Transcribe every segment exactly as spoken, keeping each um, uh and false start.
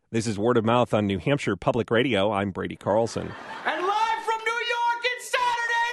This is Word of Mouth on New Hampshire Public Radio. I'm Brady Carlson. And live from New York, it's Saturday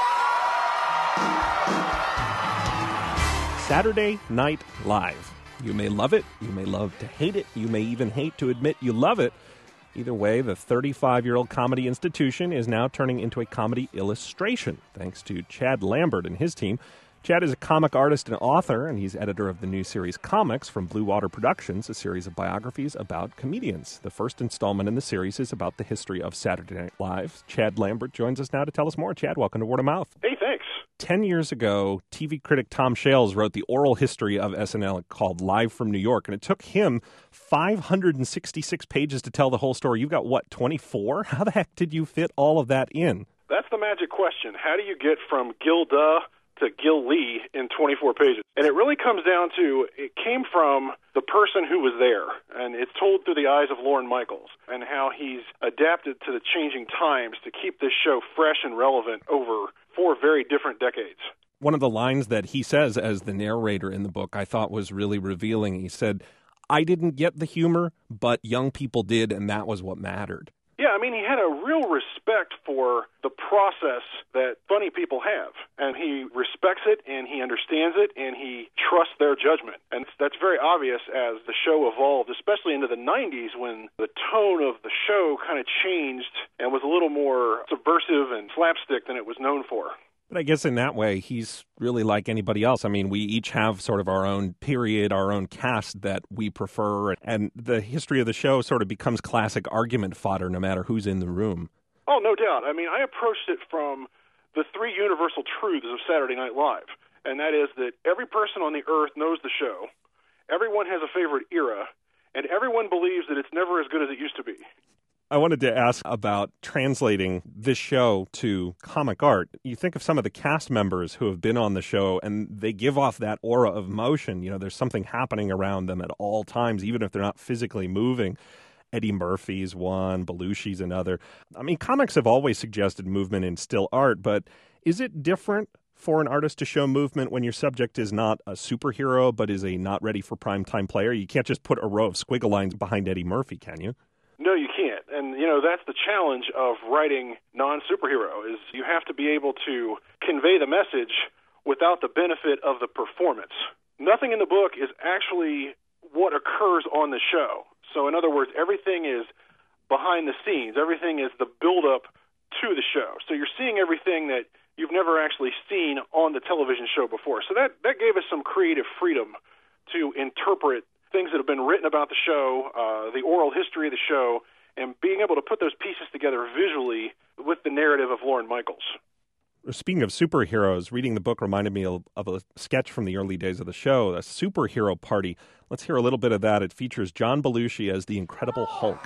Night! Saturday Night Live. You may love it. You may love to hate it. You may even hate to admit you love it. Either way, the thirty-five-year-old comedy institution is now turning into a comedy illustration, thanks to Chad Lambert and his team. Chad is a comic artist and author, and he's editor of the new series Comics from Blue Water Productions, a series of biographies about comedians. The first installment in the series is about the history of Saturday Night Live. Chad Lambert joins us now to tell us more. Chad, welcome to Word of Mouth. Hey, thanks. Ten years ago, T V critic Tom Shales wrote the oral history of S N L called Live from New York, and it took him five hundred sixty-six pages to tell the whole story. You've got, what, twenty-four? How the heck did you fit all of that in? That's the magic question. How do you get from Gilda to Gil Lee in twenty-four pages? And it really comes down to, it came from the person who was there, and it's told through the eyes of Lorne Michaels, and how he's adapted to the changing times to keep this show fresh and relevant over four very different decades. One of the lines that he says as the narrator in the book I thought was really revealing. He said, "I didn't get the humor, but young people did, and that was what mattered." Yeah, I mean, he had a real respect for the process that funny people have, and he respects it, and he understands it, and he trusts their judgment. And that's very obvious as the show evolved, especially into the nineties, when the tone of the show kind of changed and was a little more subversive and slapstick than it was known for. But I guess in that way, he's really like anybody else. I mean, we each have sort of our own period, our own cast that we prefer, and the history of the show sort of becomes classic argument fodder no matter who's in the room. Oh, no doubt. I mean, I approached it from the three universal truths of Saturday Night Live, and that is that every person on the earth knows the show, everyone has a favorite era, and everyone believes that it's never as good as it used to be. I wanted to ask about translating this show to comic art. You think of some of the cast members who have been on the show, and they give off that aura of motion. You know, there's something happening around them at all times, even if they're not physically moving. Eddie Murphy's one, Belushi's another. I mean, comics have always suggested movement in still art, but is it different for an artist to show movement when your subject is not a superhero, but is a not ready for primetime player? You can't just put a row of squiggle lines behind Eddie Murphy, can you? No, you can't. And, you know, that's the challenge of writing non-superhero, is you have to be able to convey the message without the benefit of the performance. Nothing in the book is actually what occurs on the show. So, in other words, everything is behind the scenes. Everything is the build-up to the show. So you're seeing everything that you've never actually seen on the television show before. So that, that gave us some creative freedom to interpret things that have been written about the show, uh, the oral history of the show, and being able to put those pieces together visually with the narrative of Lorne Michaels. Speaking of superheroes, reading the book reminded me of a sketch from the early days of the show, a superhero party. Let's hear a little bit of that. It features John Belushi as the Incredible Hulk.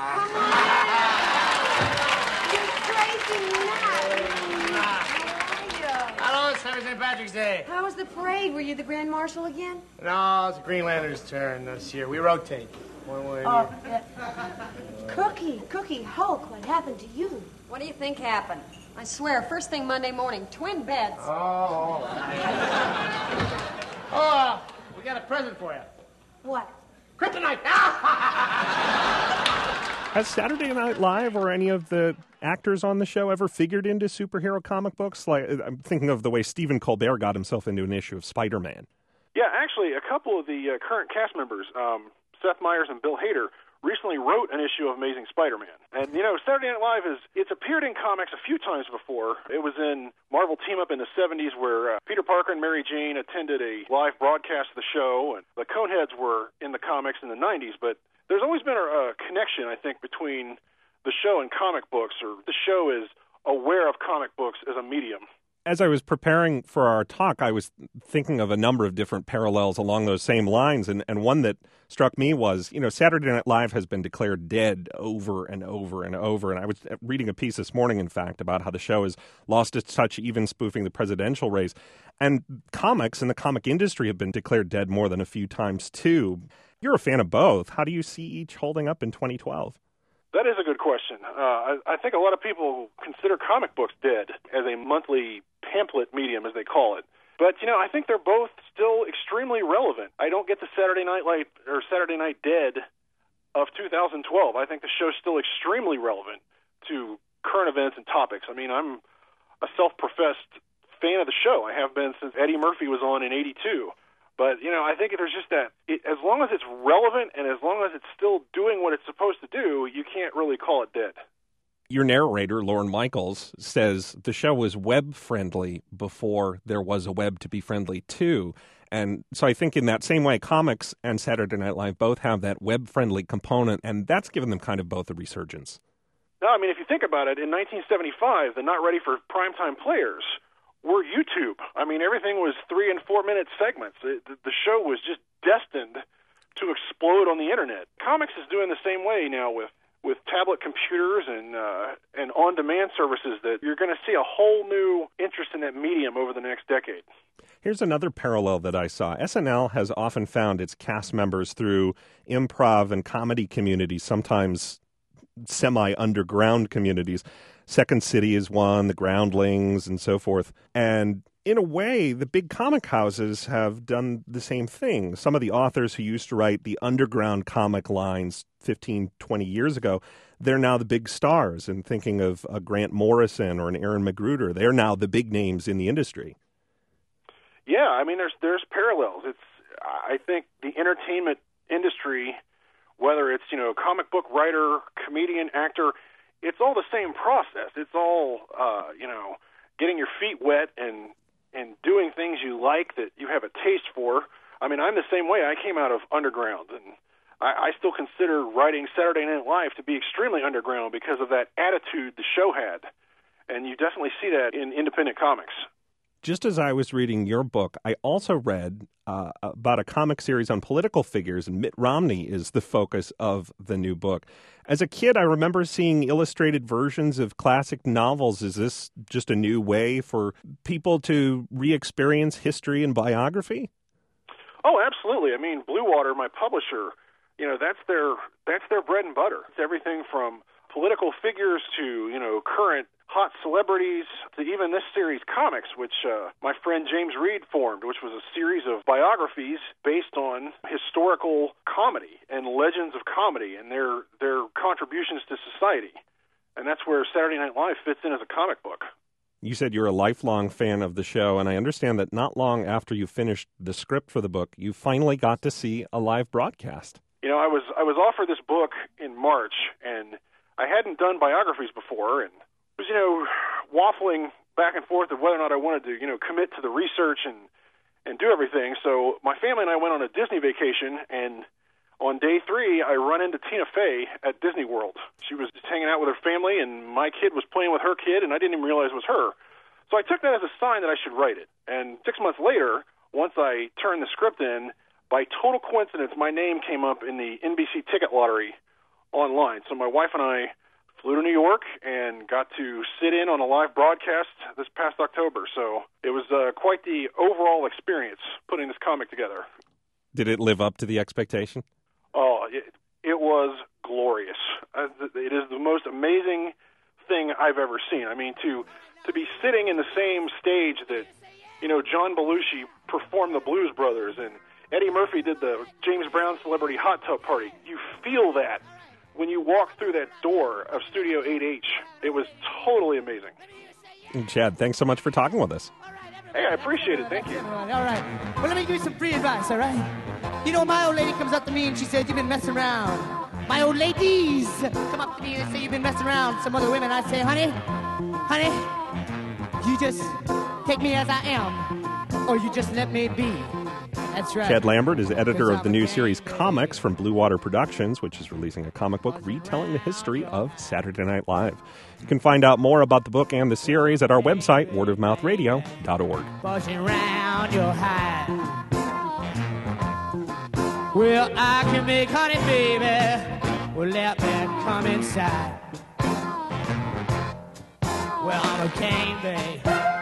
Hello, it's Happy Saint Patrick's Day. How was the parade? Were you the Grand Marshal again? No, it's Green Lantern's turn this year. We rotate. One way. Oh, uh, Cookie, Cookie, Hulk, what happened to you? What do you think happened? I swear, first thing Monday morning, twin beds. Oh. Oh, uh, we got a present for you. What? Kryptonite. Has Saturday Night Live or any of the actors on the show ever figured into superhero comic books? Like, I'm thinking of the way Stephen Colbert got himself into an issue of Spider-Man. Yeah, actually, a couple of the uh, current cast members, um, Seth Meyers and Bill Hader, recently wrote an issue of Amazing Spider-Man. And, you know, Saturday Night Live, is it's appeared in comics a few times before. It was in Marvel Team Up in the seventies where uh, Peter Parker and Mary Jane attended a live broadcast of the show, and the Coneheads were in the comics in the nineties. But there's always been a, a connection, I think, between the show and comic books, or the show is aware of comic books as a medium. As I was preparing for our talk, I was thinking of a number of different parallels along those same lines, and, and one that struck me was, you know, Saturday Night Live has been declared dead over and over and over, and I was reading a piece this morning, in fact, about how the show has lost its touch even spoofing the presidential race, and comics and the comic industry have been declared dead more than a few times, too. You're a fan of both. How do you see each holding up in twenty twelve? That is a good question. Uh, I, I think a lot of people consider comic books dead as a monthly pamphlet medium, as they call it. But, you know, I think they're both still extremely relevant. I don't get the Saturday Night Live or Saturday Night Dead of two thousand twelve. I think the show's still extremely relevant to current events and topics. I mean, I'm a self-professed fan of the show. I have been since Eddie Murphy was on in eighty-two. But, you know, I think there's just that, it, as long as it's relevant and as long as it's still doing what it's supposed to do, you can't really call it dead. Your narrator, Lorne Michaels, says the show was web-friendly before there was a web to be friendly to. And so I think in that same way, comics and Saturday Night Live both have that web-friendly component, and that's given them kind of both a resurgence. No, I mean, if you think about it, in nineteen seventy-five, the not ready for primetime players were YouTube. I mean, everything was three- and four-minute segments. It, the show was just destined to explode on the Internet. Comics is doing the same way now with with tablet computers and uh, and on-demand services, that you're going to see a whole new interest in that medium over the next decade. Here's another parallel that I saw. S N L has often found its cast members through improv and comedy communities, sometimes semi-underground communities. Second City is one, the Groundlings, and so forth. And in a way, the big comic houses have done the same thing. Some of the authors who used to write the underground comic lines fifteen, twenty years ago, they're now the big stars. And thinking of a Grant Morrison or an Aaron Magruder, they're now the big names in the industry. Yeah, I mean, there's there's parallels. It's I think the entertainment industry, whether it's, you know, comic book writer, comedian, actor, it's all the same process. It's all, uh, you know, getting your feet wet and and doing things you like that you have a taste for. I mean, I'm the same way. I came out of underground, and I, I still consider writing Saturday Night Live to be extremely underground because of that attitude the show had. And you definitely see that in independent comics. Just as I was reading your book, I also read uh, about a comic series on political figures, and Mitt Romney is the focus of the new book. As a kid, I remember seeing illustrated versions of classic novels. Is this just a new way for people to re-experience history and biography? Oh, absolutely. I mean, Blue Water, my publisher, you know, that's their that's their bread and butter. It's everything from political figures to, you know, current hot celebrities to even this series comics, which uh, my friend James Reed formed, which was a series of biographies based on historical comedy and legends of comedy and their their contributions to society. And that's where Saturday Night Live fits in as a comic book. You said you're a lifelong fan of the show, and I understand that not long after you finished the script for the book, you finally got to see a live broadcast. You know, I was I was offered this book in March, and I hadn't done biographies before, and was, you know, waffling back and forth of whether or not I wanted to, you know, commit to the research and, and do everything. So my family and I went on a Disney vacation, and on day three, I run into Tina Fey at Disney World. She was just hanging out with her family, and my kid was playing with her kid, and I didn't even realize it was her. So I took that as a sign that I should write it. And six months later, once I turned the script in, by total coincidence, my name came up in the N B C ticket lottery online. So my wife and I flew to New York and got to sit in on a live broadcast this past October. So it was uh, quite the overall experience putting this comic together. Did it live up to the expectation? Oh, it, it was glorious. Uh, it is the most amazing thing I've ever seen. I mean, to to be sitting in the same stage that, you know, John Belushi performed the Blues Brothers and Eddie Murphy did the James Brown Celebrity Hot Tub Party. You feel that when you walk through that door of Studio eight H. It was totally amazing. And Chad, thanks so much for talking with us. Hey, I appreciate it. Thank you. All right. Well, let me give you some free advice, all right? You know, my old lady comes up to me and she says, you've been messing around. My old ladies come up to me and say, you've been messing around with some other women. I say, honey, honey, you just take me as I am, or you just let me be. That's right. Chad Lambert is editor of the new series Comics from Blue Water Productions, which is releasing a comic book retelling the history of Saturday Night Live. You can find out more about the book and the series at our website, word of mouth radio dot org. Buzzing round your hide. Well, I can make honey, baby. Well, let me come inside. Well, I'm a king, babe.